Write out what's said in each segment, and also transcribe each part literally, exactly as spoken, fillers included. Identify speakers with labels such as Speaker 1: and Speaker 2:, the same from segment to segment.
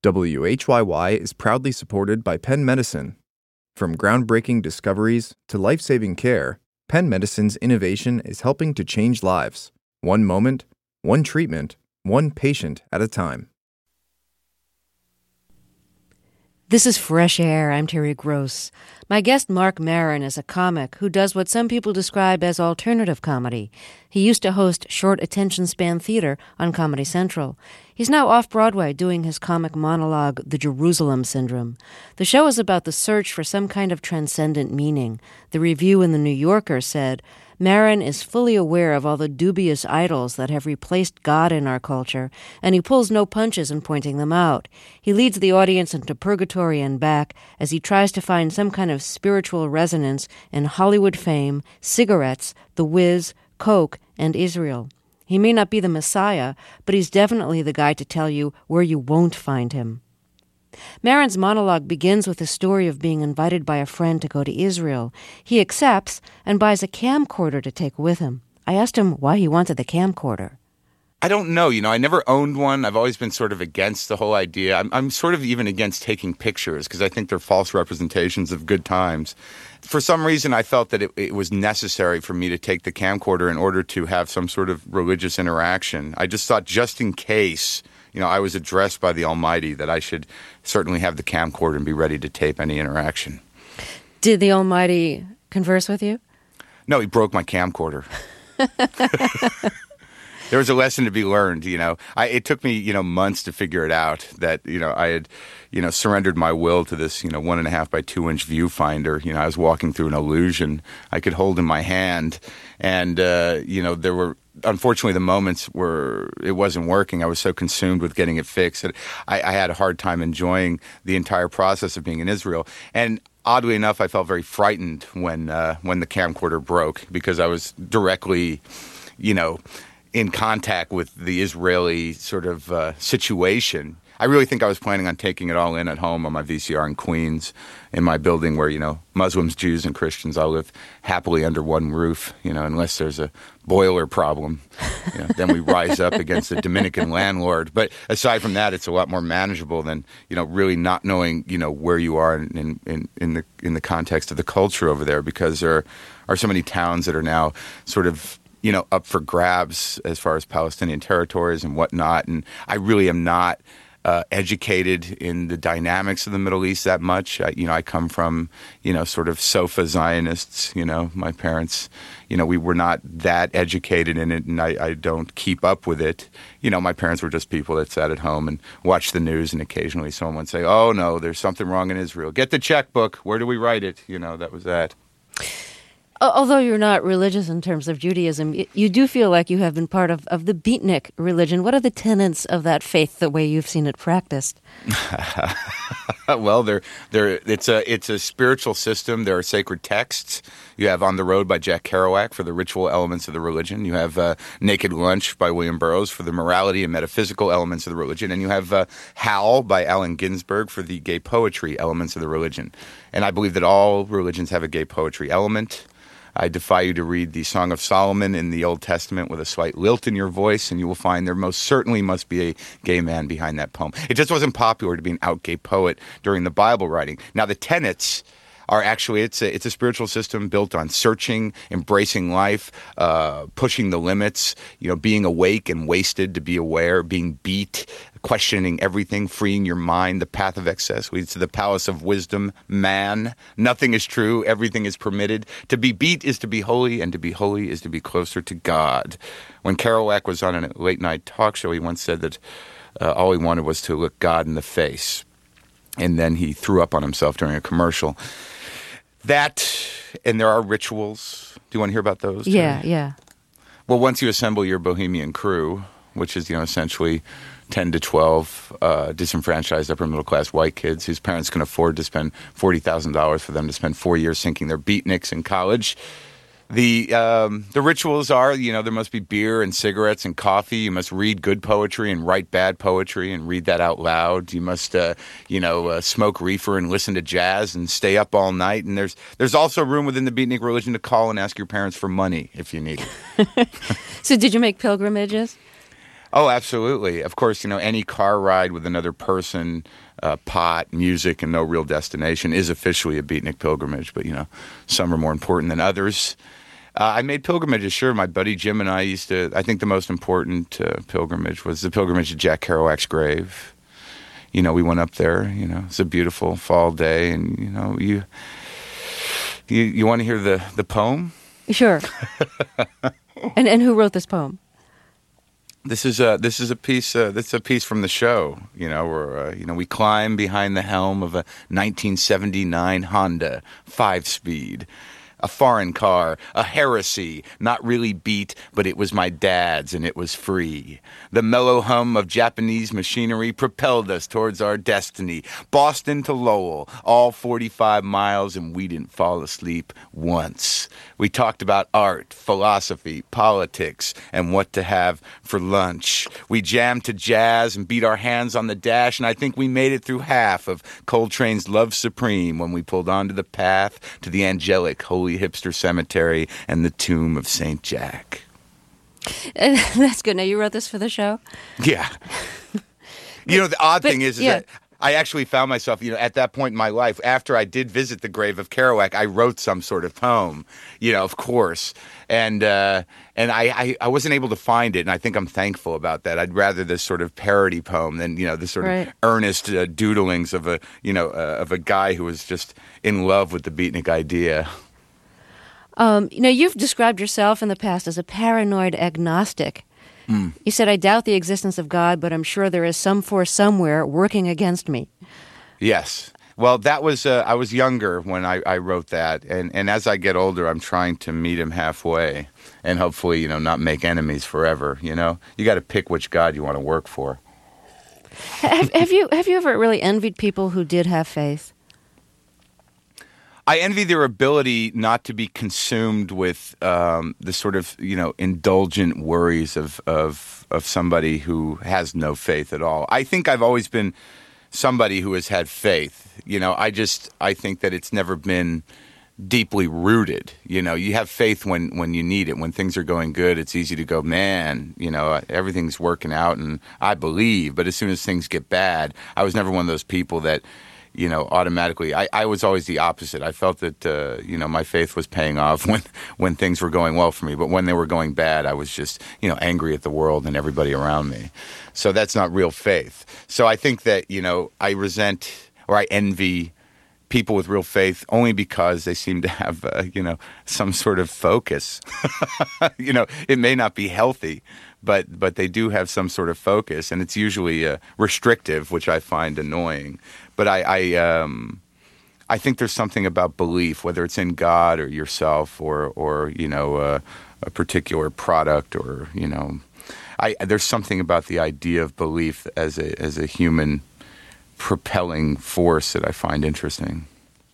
Speaker 1: W H Y Y is proudly supported by Penn Medicine. From groundbreaking discoveries to life-saving care, Penn Medicine's innovation is helping to change lives, one moment, one treatment, one patient at a time.
Speaker 2: This is Fresh Air. I'm Terry Gross. My guest, Marc Maron, is a comic who does what some people describe as alternative comedy. He used to host short attention span theater on Comedy Central. He's now off-Broadway doing his comic monologue, The Jerusalem Syndrome. The show is about the search for some kind of transcendent meaning. The review in The New Yorker said, Maron is fully aware of all the dubious idols that have replaced God in our culture, and he pulls no punches in pointing them out. He leads the audience into purgatory and back as he tries to find some kind of spiritual resonance in Hollywood fame, cigarettes, The Wiz, Coke, and Israel. He may not be the Messiah, but he's definitely the guy to tell you where you won't find him. Maron's monologue begins with a story of being invited by a friend to go to Israel. He accepts and buys a camcorder to take with him. I asked him why he wanted the camcorder.
Speaker 3: I don't know. You know, I never owned one. I've always been sort of against the whole idea. I'm, I'm sort of even against taking pictures because I think they're false representations of good times. For some reason, I felt that it, it was necessary for me to take the camcorder in order to have some sort of religious interaction. I just thought just in case, you know, I was addressed by the Almighty that I should certainly have the camcorder and be ready to tape any interaction.
Speaker 2: Did the Almighty converse with you?
Speaker 3: No, he broke my camcorder. There was a lesson to be learned, you know. I, it took me, you know, months to figure it out that, you know, I had, you know, surrendered my will to this, you know, one and a half by two inch viewfinder. You know, I was walking through an illusion I could hold in my hand. And, uh, you know, there were, unfortunately, the moments where it wasn't working. I was so consumed with getting it fixed that I, I had a hard time enjoying the entire process of being in Israel. And oddly enough, I felt very frightened when, uh, when the camcorder broke because I was directly, you know, in contact with the Israeli sort of uh, situation. I really think I was planning on taking it all in at home on my V C R in Queens, in my building where, you know, Muslims, Jews, and Christians all live happily under one roof, you know, unless there's a boiler problem. You know, then we rise up against the Dominican landlord. But aside from that, it's a lot more manageable than, you know, really not knowing, you know, where you are in, in, in the in the context of the culture over there, because there are so many towns that are now sort of, you know, up for grabs as far as Palestinian territories and whatnot. And I really am not uh, educated in the dynamics of the Middle East that much. I, you know, I come from, you know, sort of sofa Zionists. You know, my parents, you know, we were not that educated in it, and I, I don't keep up with it. You know, my parents were just people that sat at home and watched the news, and occasionally someone would say, oh, no, there's something wrong in Israel. Get the checkbook. Where do we write it? You know, that was that.
Speaker 2: Although you're not religious in terms of Judaism, you do feel like you have been part of, of the beatnik religion. What are the tenets of that faith, the way you've seen it practiced?
Speaker 3: Well, they're, they're, it's a it's a spiritual system. There are sacred texts. You have On the Road by Jack Kerouac for the ritual elements of the religion. You have uh, Naked Lunch by William Burroughs for the morality and metaphysical elements of the religion. And you have uh, Howl by Allen Ginsberg for the gay poetry elements of the religion. And I believe that all religions have a gay poetry element. I defy you to read the Song of Solomon in the Old Testament with a slight lilt in your voice, and you will find there most certainly must be a gay man behind that poem. It just wasn't popular to be an out gay poet during the Bible writing. Now, the tenets are actually, it's a, it's a spiritual system built on searching, embracing life, uh, pushing the limits, you know, being awake and wasted to be aware, being beat, questioning everything, freeing your mind. The path of excess leads to the palace of wisdom, man. Nothing is true. Everything is permitted. To be beat is to be holy, and to be holy is to be closer to God. When Kerouac was on a late-night talk show, he once said that uh, all he wanted was to look God in the face. And then he threw up on himself during a commercial. That, and there are rituals. Do you want to hear about those?
Speaker 2: Yeah, Terry? yeah.
Speaker 3: Well, once you assemble your bohemian crew, which is, you know, essentially ten to twelve uh, disenfranchised upper-middle-class white kids whose parents can afford to spend forty thousand dollars for them to spend four years sinking their beatniks in college. The um, the rituals are, you know, there must be beer and cigarettes and coffee. You must read good poetry and write bad poetry and read that out loud. You must, uh, you know, uh, smoke reefer and listen to jazz and stay up all night. And there's there's also room within the beatnik religion to call and ask your parents for money if you need it.
Speaker 2: So did you make pilgrimages?
Speaker 3: Oh, absolutely. Of course, you know, any car ride with another person, uh, pot, music, and no real destination is officially a beatnik pilgrimage. But, you know, some are more important than others. Uh, I made pilgrimages, sure. My buddy Jim and I used to, I think the most important uh, pilgrimage was the pilgrimage to Jack Kerouac's grave. You know, we went up there, you know, it's a beautiful fall day. And, you know, you you, you want to hear the, the poem?
Speaker 2: Sure. and and who wrote this poem?
Speaker 3: This is a this is a piece. Uh, this is a piece from the show. You know, where uh, you know we climb behind the helm of a nineteen seventy-nine Honda five-speed, a foreign car, a heresy, not really beat, but it was my dad's and it was free. The mellow hum of Japanese machinery propelled us towards our destiny. Boston to Lowell, all forty-five miles, and we didn't fall asleep once. We talked about art, philosophy, politics, and what to have for lunch. We jammed to jazz and beat our hands on the dash, and I think we made it through half of Coltrane's Love Supreme when we pulled onto the path to the angelic Holy Hipster Cemetery and the tomb of Saint Jack.
Speaker 2: Uh, that's good. Now, you wrote this for the show?
Speaker 3: Yeah. You know, the odd
Speaker 2: but,
Speaker 3: thing is, is
Speaker 2: yeah.
Speaker 3: that I actually found myself, you know, at that point in my life, after I did visit the grave of Kerouac, I wrote some sort of poem, you know, of course. And uh, and I, I, I wasn't able to find it, and I think I'm thankful about that. I'd rather this sort of parody poem than, you know, this sort
Speaker 2: right.
Speaker 3: of earnest uh, doodlings of a, you know, uh, of a guy who was just in love with the beatnik idea.
Speaker 2: Um, you know, you've described yourself in the past as a paranoid agnostic.
Speaker 3: Mm.
Speaker 2: You said, I doubt the existence of God, but I'm sure there is some force somewhere working against me.
Speaker 3: Yes. Well, that was, uh, I was younger when I, I wrote that. And, and as I get older, I'm trying to meet him halfway and hopefully, you know, not make enemies forever. You know, you got to pick which God you want to work for.
Speaker 2: have, have you have you ever really envied people who did have faith?
Speaker 3: I envy their ability not to be consumed with um, the sort of, you know, indulgent worries of, of of somebody who has no faith at all. I think I've always been somebody who has had faith. You know, I just I think that it's never been deeply rooted. You know, you have faith when, when you need it. When things are going good, it's easy to go, man, you know, everything's working out and I believe. But as soon as things get bad, I was never one of those people that, you know, automatically, I, I was always the opposite. I felt that, uh, you know, my faith was paying off when, when things were going well for me. But when they were going bad, I was just, you know, angry at the world and everybody around me. So that's not real faith. So I think that, you know, I resent or I envy people with real faith only because they seem to have, uh, you know, some sort of focus. You know, it may not be healthy, but but they do have some sort of focus, and it's usually uh, restrictive, which I find annoying. But I, I, um, I think there's something about belief, whether it's in God or yourself or, or you know, uh, a particular product or, you know, I, there's something about the idea of belief as a as a human propelling force that I find interesting.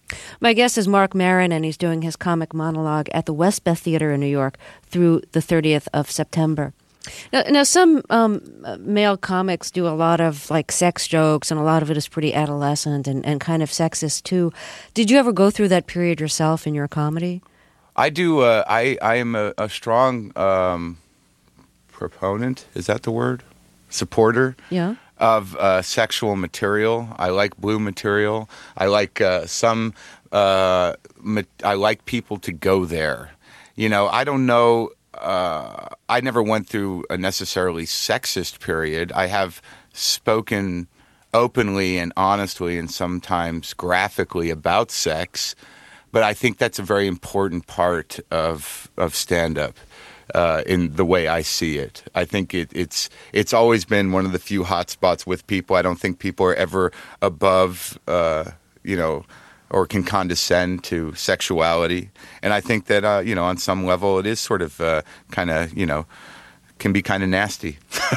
Speaker 2: My guest is Marc Maron, and he's doing his comic monologue at the Westbeth Theater in New York through the thirtieth of September. Now, now some um, male comics do a lot of like sex jokes, and a lot of it is pretty adolescent and, and kind of sexist too. Did you ever go through that period yourself in your comedy?
Speaker 3: I do. Uh, I I am a, a strong um, proponent. Is that the word? Supporter.
Speaker 2: Yeah.
Speaker 3: Of uh, sexual material. I like blue material. I like uh, some. Uh, ma- I like people to go there. You know, I don't know. Uh, I never went through a necessarily sexist period. I have spoken openly and honestly and sometimes graphically about sex, but I think that's a very important part of of stand-up. Uh, in the way I see it, I think it, it's it's always been one of the few hot spots with people. I don't think people are ever above, uh, you know, or can condescend to sexuality. And I think that uh, you know, on some level, it is sort of uh, kind of, you know, can be kind of nasty.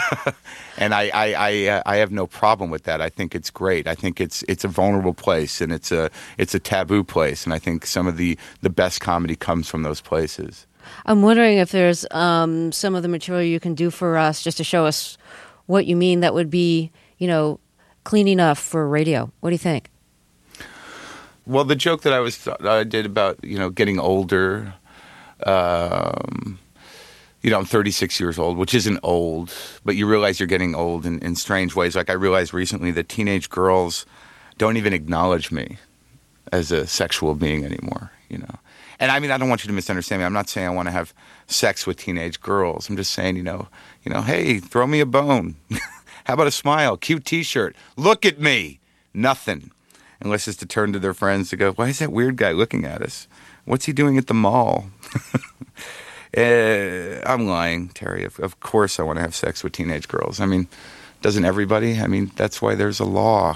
Speaker 3: And I I I, uh, I have no problem with that. I think it's great. I think it's it's a vulnerable place, and it's a it's a taboo place. And I think some of the the best comedy comes from those places.
Speaker 2: I'm wondering if there's um, some of the material you can do for us just to show us what you mean that would be, you know, clean enough for radio. What do you think?
Speaker 3: Well, the joke that I was I did about, you know, getting older, um, you know, I'm thirty-six years old, which isn't old, but you realize you're getting old in, in strange ways. Like I realized recently that teenage girls don't even acknowledge me as a sexual being anymore, you know. And I mean, I don't want you to misunderstand me. I'm not saying I want to have sex with teenage girls. I'm just saying, you know, you know, hey, throw me a bone. How about a smile? Cute T-shirt. Look at me. Nothing. Unless it's to turn to their friends to go, why is that weird guy looking at us? What's he doing at the mall? uh, I'm lying, Terry. Of, of course I want to have sex with teenage girls. I mean, doesn't everybody? I mean, that's why there's a law.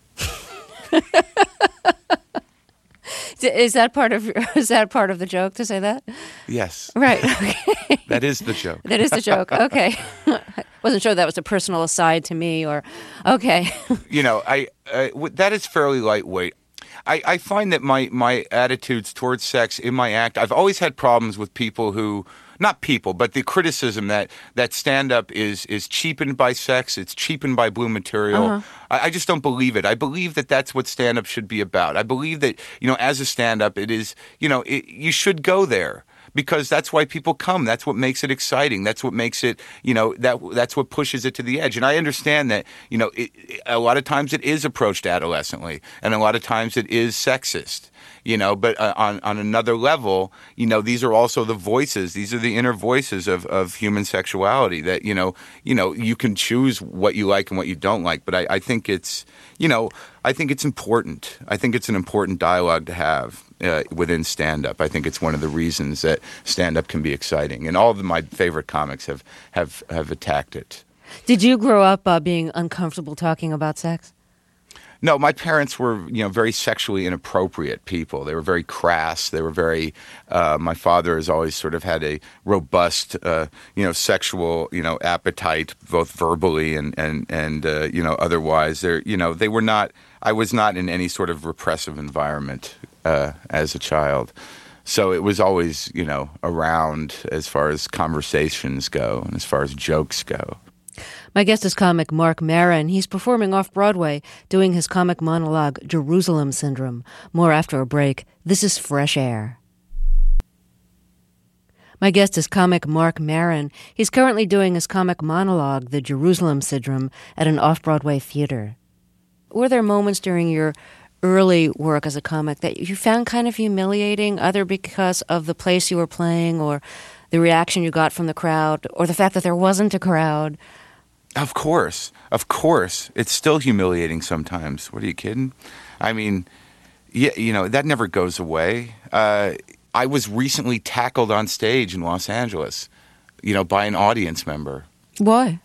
Speaker 2: Is that part of is that part of the joke to say that?
Speaker 3: Yes.
Speaker 2: Right. Okay.
Speaker 3: That is the joke.
Speaker 2: That is the joke. Okay. Wasn't sure that was a personal aside to me or okay.
Speaker 3: You know, I, I that is fairly lightweight. I, I find that my, my attitudes towards sex in my act, I've always had problems with people who, not people, but the criticism that, that stand-up is is cheapened by sex, it's cheapened by blue material. Uh-huh. I, I just don't believe it. I believe that that's what stand-up should be about. I believe that, you know, as a stand-up, it is, you know, it, you should go there. Because that's why people come. That's what makes it exciting. That's what makes it, you know, that that's what pushes it to the edge. And I understand that, you know, it, it, a lot of times it is approached adolescently, and a lot of times it is sexist, you know. But uh, on on another level, you know, these are also the voices. These are the inner voices of, of human sexuality. That you know, you know, you can choose what you like and what you don't like. But I, I think it's, you know, I think it's important. I think it's an important dialogue to have. Uh, within stand-up. I think it's one of the reasons that stand-up can be exciting. And all of my favorite comics have, have, have attacked it.
Speaker 2: Did you grow up uh, being uncomfortable talking about sex?
Speaker 3: No, my parents were, you know, very sexually inappropriate people. They were very crass. They were very, uh, my father has always sort of had a robust, uh, you know, sexual, you know, appetite, both verbally and, and, and uh, you know, otherwise. They're, you know, they were not, I was not in any sort of repressive environment uh, as a child. So it was always, you know, around as far as conversations go and as far as jokes go.
Speaker 2: My guest is comic Marc Maron. He's performing off-Broadway, doing his comic monologue, Jerusalem Syndrome. More after a break. This is Fresh Air. My guest is comic Marc Maron. He's currently doing his comic monologue, The Jerusalem Syndrome, at an off-Broadway theater. Were there moments during your early work as a comic that you found kind of humiliating, either because of the place you were playing or the reaction you got from the crowd or the fact that there wasn't a crowd?
Speaker 3: Of course. Of course. It's still humiliating sometimes. What are you kidding? I mean, yeah, you know, that never goes away. Uh, I was recently tackled on stage in Los Angeles, you know, by an audience member.
Speaker 2: Why?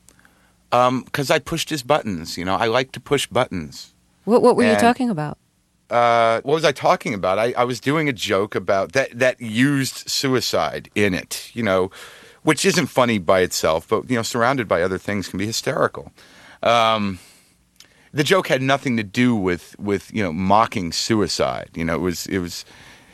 Speaker 3: Um, 'cause I pushed his buttons. You know, I like to push buttons.
Speaker 2: What, what were
Speaker 3: and,
Speaker 2: you talking about?
Speaker 3: Uh, what was I talking about? I, I was doing a joke about that, that used suicide in it, you know, which isn't funny by itself, but, you know, surrounded by other things can be hysterical. Um, the joke had nothing to do with, with, you know, mocking suicide. You know, it was, it was,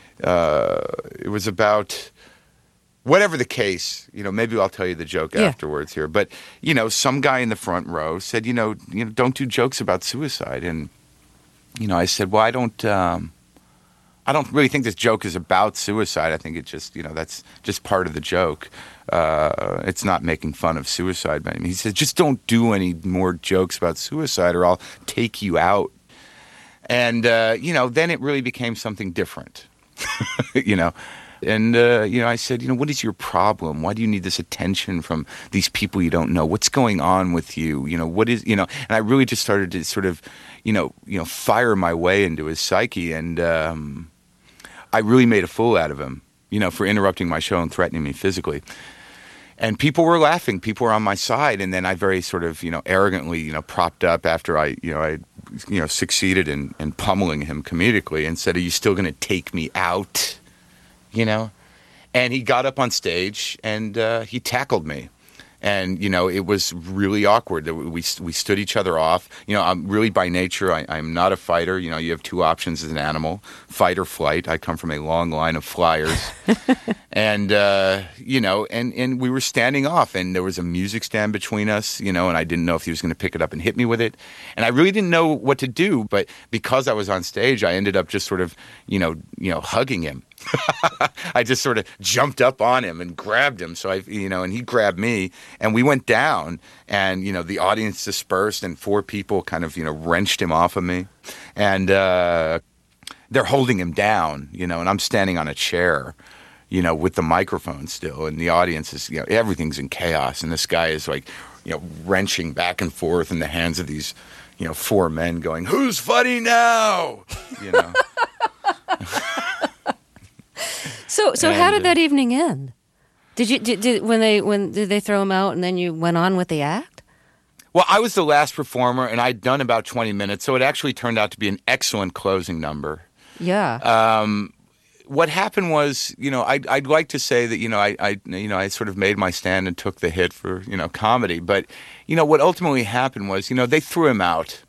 Speaker 3: uh, it was about whatever the case, you know, maybe I'll tell you the joke yeah. afterwards here. But, you know, some guy in the front row said, you know, you know, don't do jokes about suicide. And, you know, I said, well, I don't, um, I don't really think this joke is about suicide. I think it just, you know, that's just part of the joke. Uh, it's not making fun of suicide. But he said, just don't do any more jokes about suicide or I'll take you out. And, uh, you know, then it really became something different, you know. And, uh, you know, I said, you know, what is your problem? Why do you need this attention from these people you don't know? What's going on with you? You know, what is, you know, and I really just started to sort of, you know, you know, fire my way into his psyche. And um, I really made a fool out of him, you know, for interrupting my show and threatening me physically. And people were laughing. People were on my side. And then I very sort of, you know, arrogantly, you know, propped up after I, you know, I, you know, succeeded in, in pummeling him comedically and said, are you still going to take me out? You know, and he got up on stage and uh, he tackled me. And, you know, it was really awkward. We we stood each other off. You know, I'm really by nature, I, I'm not a fighter. You know, you have two options as an animal, fight or flight. I come from a long line of flyers. and, uh, you know, and, and we were standing off and there was a music stand between us, you know, and I didn't know if he was going to pick it up and hit me with it. And I really didn't know what to do. But because I was on stage, I ended up just sort of, you know, you know, hugging him. I just sort of jumped up on him and grabbed him. So I, you know, and he grabbed me, and we went down, and, you know, the audience dispersed, and four people kind of, you know, wrenched him off of me. And uh, they're holding him down, you know, and I'm standing on a chair, you know, with the microphone still, and the audience is, you know, everything's in chaos. And this guy is like, you know, wrenching back and forth in the hands of these, you know, four men going, "Who's funny now?" You know.
Speaker 2: So, so
Speaker 3: And,
Speaker 2: how did that evening end? Did you did, did when they when did they throw him out and then you went on with the act?
Speaker 3: Well, I was the last performer, and I'd done about twenty minutes, so it actually turned out to be an excellent closing number.
Speaker 2: Yeah.
Speaker 3: Um, what happened was, you know, I'd, I'd like to say that, you know, I, I, you know, I sort of made my stand and took the hit for, you know, comedy, but, you know, what ultimately happened was, you know, they threw him out,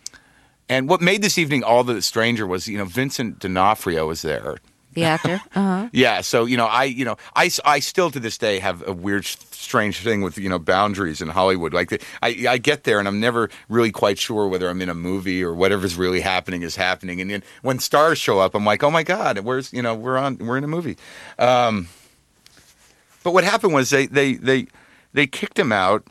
Speaker 3: and what made this evening all the stranger was, you know, Vincent D'Onofrio was there.
Speaker 2: The actor? Uh-huh.
Speaker 3: Yeah, so, you know, I, you know, I, I still to this day have a weird, strange thing with, you know, boundaries in Hollywood. Like, the, I, I get there and I'm never really quite sure whether I'm in a movie or whatever's really happening is happening. And then when stars show up, I'm like, oh my God, where's, you know, we're on, we're in a movie. Um, but what happened was they, they, they, they kicked him out.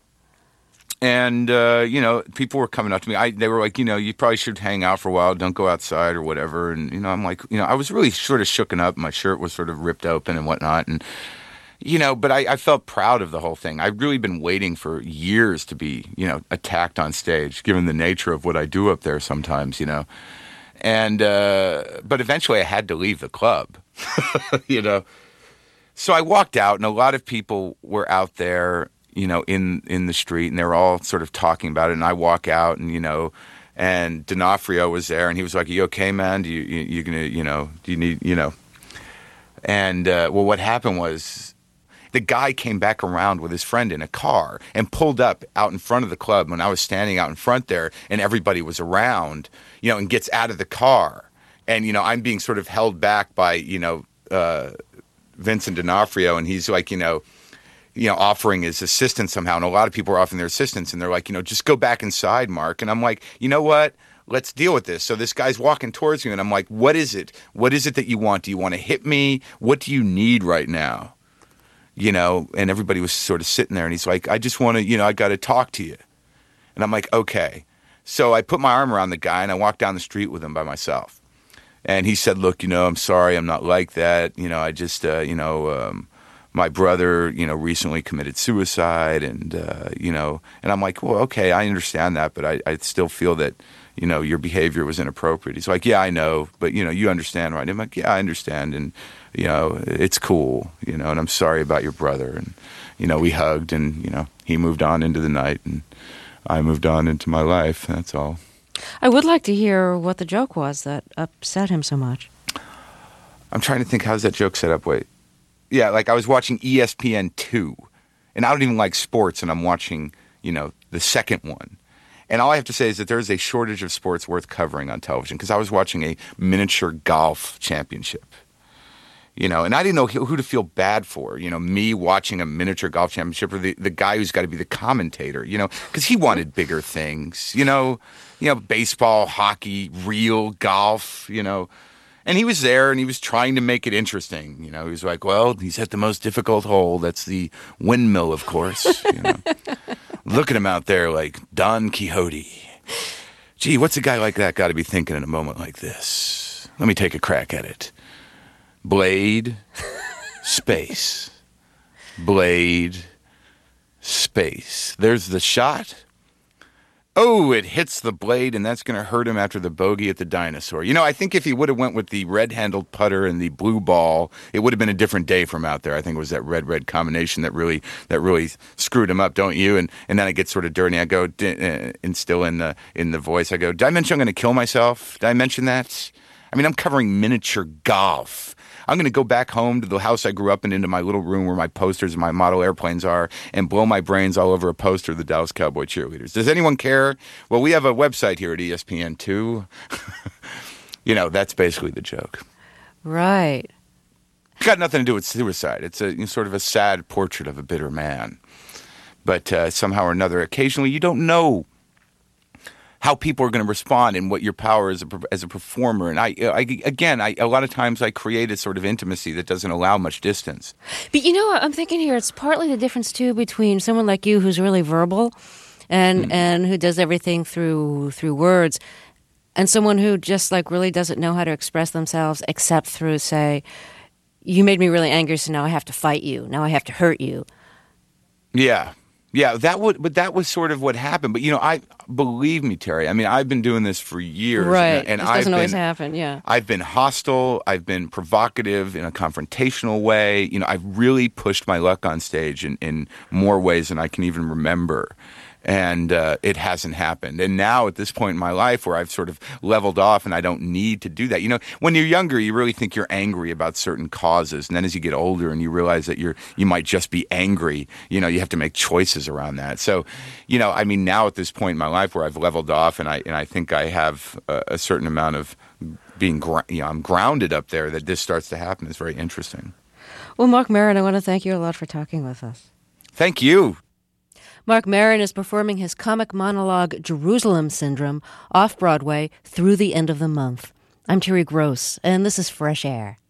Speaker 3: And, uh, you know, people were coming up to me. I, they were like, you know, you probably should hang out for a while. Don't go outside or whatever. And, you know, I'm like, you know, I was really sort of shooken up. My shirt was sort of ripped open and whatnot. And, you know, but I, I felt proud of the whole thing. I've really been waiting for years to be, you know, attacked on stage, given the nature of what I do up there sometimes, you know. And, uh, but eventually I had to leave the club, you know. So I walked out, and a lot of people were out there, you know, in, in the street, and they were all sort of talking about it. And I walk out, and, you know, and D'Onofrio was there, and he was like, "Are you okay, man? Do you, you, you gonna, you know, do you need, you know?" And, uh, well, what happened was the guy came back around with his friend in a car and pulled up out in front of the club when I was standing out in front there, and everybody was around, you know, and gets out of the car. And, you know, I'm being sort of held back by, you know, uh, Vincent D'Onofrio, and he's like, you know, you know, offering his assistance somehow. And a lot of people are offering their assistance, and they're like, you know, just go back inside, Mark. And I'm like, you know what? Let's deal with this. So this guy's walking towards me, and I'm like, what is it? What is it that you want? Do you want to hit me? What do you need right now? You know, and everybody was sort of sitting there, and he's like, I just want to, you know, I got to talk to you. And I'm like, okay. So I put my arm around the guy, and I walked down the street with him by myself. And he said, look, you know, I'm sorry, I'm not like that. You know, I just, uh, you know, um, my brother, you know, recently committed suicide, and, uh, you know, and I'm like, well, okay, I understand that, but I, I still feel that, you know, your behavior was inappropriate. He's like, yeah, I know, but, you know, you understand, right? I'm like, yeah, I understand, and, you know, it's cool, you know, and I'm sorry about your brother. And, you know, we hugged, and, you know, he moved on into the night, and I moved on into my life. That's all.
Speaker 2: I would like to hear what the joke was that upset him so much.
Speaker 3: I'm trying to think, how's that joke set up? Wait. Yeah, like I was watching E S P N two, and I don't even like sports, and I'm watching, you know, the second one. And all I have to say is that there's a shortage of sports worth covering on television, because I was watching a miniature golf championship. You know, and I didn't know who to feel bad for, you know, me watching a miniature golf championship, or the, the guy who's got to be the commentator, you know, because he wanted bigger things, you know, you know, baseball, hockey, real golf, you know. And he was there, and he was trying to make it interesting. You know, he was like, well, he's at the most difficult hole. That's the windmill, of course. You know. Look at him out there like Don Quixote. Gee, what's a guy like that got to be thinking in a moment like this? Let me take a crack at it. Blade, space. Blade, space. There's the shot. Oh, it hits the blade, and that's going to hurt him after the bogey at the Dinosaur. You know, I think if he would have went with the red-handled putter and the blue ball, it would have been a different day from out there. I think it was that red-red combination that really that really screwed him up, don't you? And and then I get sort of dirty. I go, uh, and still in the in the voice, I go, did I mention I'm going to kill myself? Did I mention that? I mean, I'm covering miniature golf. I'm going to go back home to the house I grew up in, into my little room where my posters and my model airplanes are, and blow my brains all over a poster of the Dallas Cowboy cheerleaders. Does anyone care? Well, we have a website here at E S P N two. You know, that's basically the joke.
Speaker 2: Right.
Speaker 3: It's got nothing to do with suicide. It's a you know, sort of a sad portrait of a bitter man. But uh, somehow or another, occasionally you don't know how people are going to respond and what your power is as a, as a performer. And I, I again, I, a lot of times I create a sort of intimacy that doesn't allow much distance.
Speaker 2: But you know, I'm thinking here, it's partly the difference too between someone like you who's really verbal and, mm. and who does everything through, through words, and someone who just like really doesn't know how to express themselves except through, say, you made me really angry, so now I have to fight you. Now I have to hurt you.
Speaker 3: Yeah. Yeah, that would, but that was sort of what happened. But you know, I believe me, Terry. I mean, I've been doing this for years,
Speaker 2: right?
Speaker 3: And, and
Speaker 2: this
Speaker 3: I've
Speaker 2: doesn't
Speaker 3: been,
Speaker 2: always happen. Yeah,
Speaker 3: I've been hostile. I've been provocative in a confrontational way. You know, I've really pushed my luck on stage in, in more ways than I can even remember. And uh, it hasn't happened. And now at this point in my life where I've sort of leveled off and I don't need to do that. You know, when you're younger, you really think you're angry about certain causes. And then as you get older and you realize that you're you might just be angry, you know, you have to make choices around that. So, you know, I mean, now at this point in my life where I've leveled off and I and I think I have a, a certain amount of being, you know, I'm grounded up there, that this starts to happen is very interesting.
Speaker 2: Well, Marc Maron, I want to thank you a lot for talking with us.
Speaker 3: Thank you.
Speaker 2: Marc Maron is performing his comic monologue Jerusalem Syndrome off-Broadway through the end of the month. I'm Terry Gross, and this is Fresh Air.